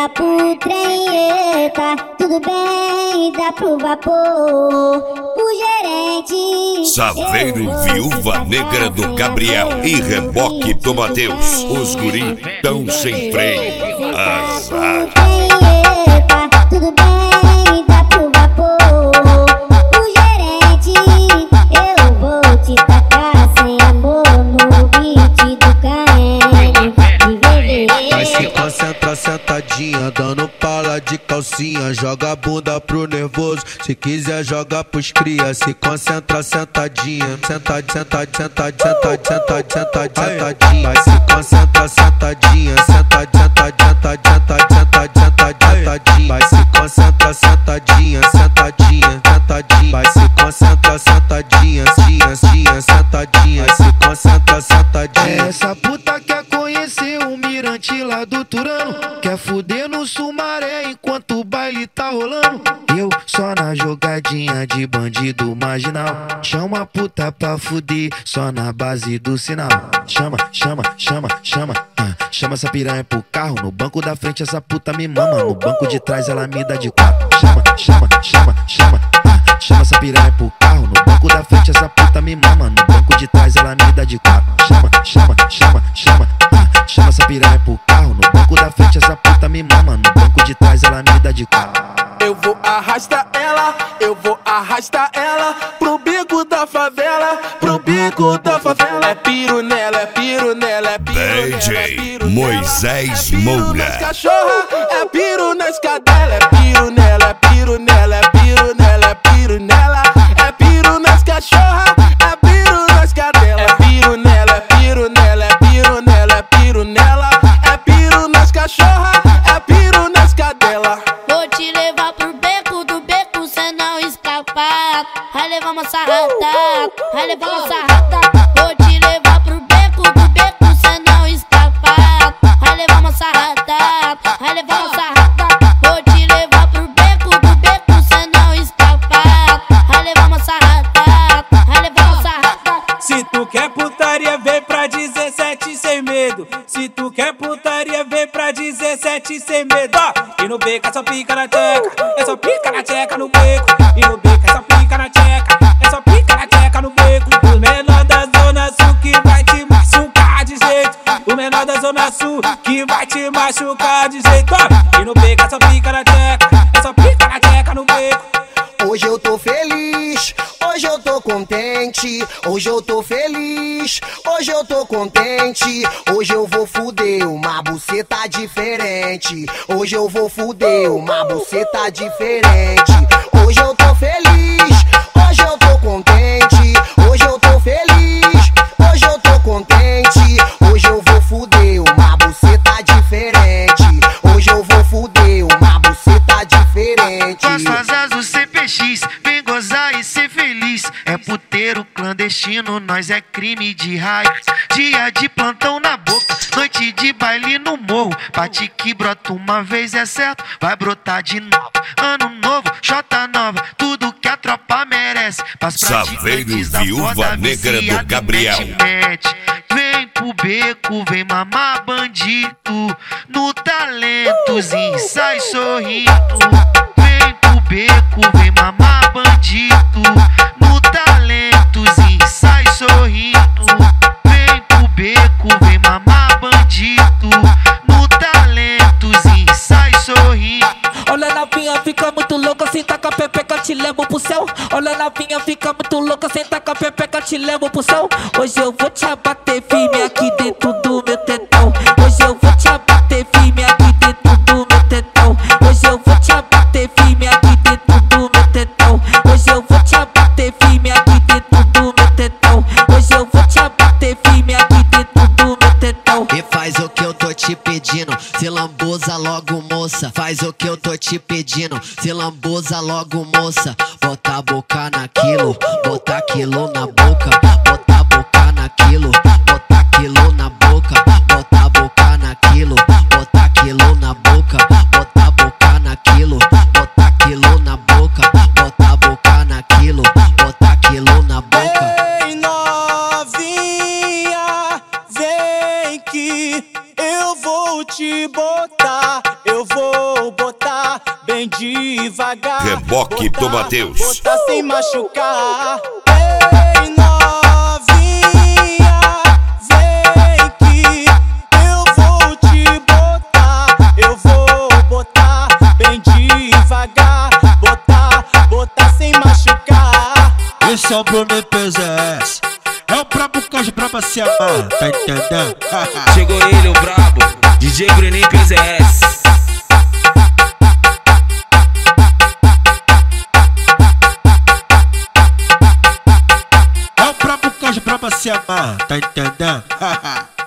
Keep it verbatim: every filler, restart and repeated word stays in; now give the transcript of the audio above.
Bora pro trem, eita, tudo bem, dá pro vapor. O gerente Saveiro, Viúva Negra do Gabriel e Reboque do Mateus. Os guri tão sem freio. Azar. Eita, tudo bem, dá pro vapor. O gerente, eu vou te tacar sem amor no beat do carrego. Vai se concentra sentadinha, dando pala de calcinha. Joga a bunda pro nervoso, se quiser joga pros cria. Se concentra sentadinha, sentadinha, sentadinha, sentadinha, sentadinha, sentadinha. Vai se concentra sentadinha, sentadinha, sentadinha, sentadinha, sentadinha. Vai se concentra sentadinha, sentadinha, sentadinha. Vai se concentra sentadinha, sentadinha, sentadinha. Vai se concentra sentadinha. Essa puta quer conhecer o mirante lá do Turano, quer fuder no Sumaré enquanto o baile tá rolando. Eu só na jogadinha de bandido marginal, chama a puta pra fuder só na base do sinal. Chama, chama, chama, chama, ah, chama essa piranha pro carro. No banco da frente essa puta me mama, no banco de trás ela me dá de quatro. Chama, chama, chama, chama, ah, chama essa piranha pro carro. No banco da frente essa puta me mama, no banco de trás ela me dá de quatro. Chama, chama, chama, chama, ah, chama essa piranha pro carro. No banco da frente essa puta me mama, no banco de trás ela me dá de quatro. Eu vou arrastar ela, eu vou arrastar ela pro bico da favela, pro bico da favela. É piro nela, é piro nela, é piro nela, D J é piro Moisés nela, é piro Moura. nas cachorra, é piro nas cadelas, é piro nela, é piro nela, é piro nela, é piro nela, é piro nas cachorra, é piro nas cadelas, é piro nela, é piro nela, é piro nela, é piro nela, é piro nas cachorra, é piro nas cadelas. Vou te levar pro beco, do beco cê não escapar. Vai levar uma sarrada, vai levar uma sarrada. Vou te levar pro beco, do beco cê não escapar. Vai levar uma sarrada, vai levar uma sarrada. Vou te levar pro beco, do beco cê não escapar. Vai levar uma sarrada, vai levar uma sarrada. Se tu quer putaria, vem pra dezessete sem medo. Se tu quer putaria, vem pra dezessete sem medo. E no beco é só pica na tcheca, é só pica na tcheca no beco. E no beco é só pica na tcheca, é só pica na tcheca no beco. O menor da zona sul que vai te machucar de jeito. O menor da zona sul que vai te machucar de jeito. E no beco é só pica na tcheca, é só pica na tcheca no beco. Hoje eu tô feliz, hoje eu tô contente. Hoje eu tô feliz, hoje eu tô contente. Hoje eu vou fuder uma buceta diferente. Hoje eu vou fuder uma buceta diferente. Hoje eu tô feliz, hoje eu tô contente. Hoje eu tô feliz, hoje eu tô contente. Hoje eu vou fuder uma buceta diferente. Hoje eu vou fuder uma buceta diferente. Gostosas do C P X, vem gozar e ser feliz. É puteiro clandestino, nós é crime de raiz. Dia de plantão na boca, noite de baile no morro. Bate que brota uma vez é certo, vai brotar de novo. Ano novo, Jota nova, tudo que a tropa merece. Saveiro, Viúva Negra do Gabriel. Vem pro beco, vem mamar bandido. No talentozinho sai sorrindo. Vem pro beco, vem mamar bandido. No talentozinho sai sorrindo. Vem pro beco, vem mamar bandido. No talentozinho sai sorrindo. Olha a novinha, fica muito louca, senta com a pepeca, te levo pro céu. Olha a novinha, fica muito louca, senta com a pepeca, te levo pro céu. Hoje eu vou te abater firme aqui dentro do meu tetão. Hoje eu vou te abater firme aqui dentro do meu tetão. Hoje eu vou te abater firme aqui dentro do meu tetão. Hoje eu vou te abater firme aqui dentro do meu tetão. Hoje eu vou te abater firme aqui dentro do meu tetão. E faz o que eu tô te pedindo, se lambuza logo moça. Faz o que eu tô te pedindo, se lambuza logo moça. Bota a boca naquilo, bota aquilo na boca. Bota a boca naquilo, bota aquilo na boca. Bota a boca naquilo, bota aquilo na boca. Bota a boca naquilo, bota aquilo na boca. Bota a boca naquilo, bota aquilo na boca. Ei, novinha, vem que eu vou te botar, eu vou botar bem devagar. Reboque do Mateus. Botar sem machucar. Ei, novinha, vem que eu vou te botar, eu vou botar bem devagar. Botar, botar sem machucar. Esse é o Bruno P Z S. É o brabo com as brabas se amar, tá entendendo? Chegou ele, o brabo, D J Bruninho P Z S. É o brabo com as brabas se amar, tá entendendo?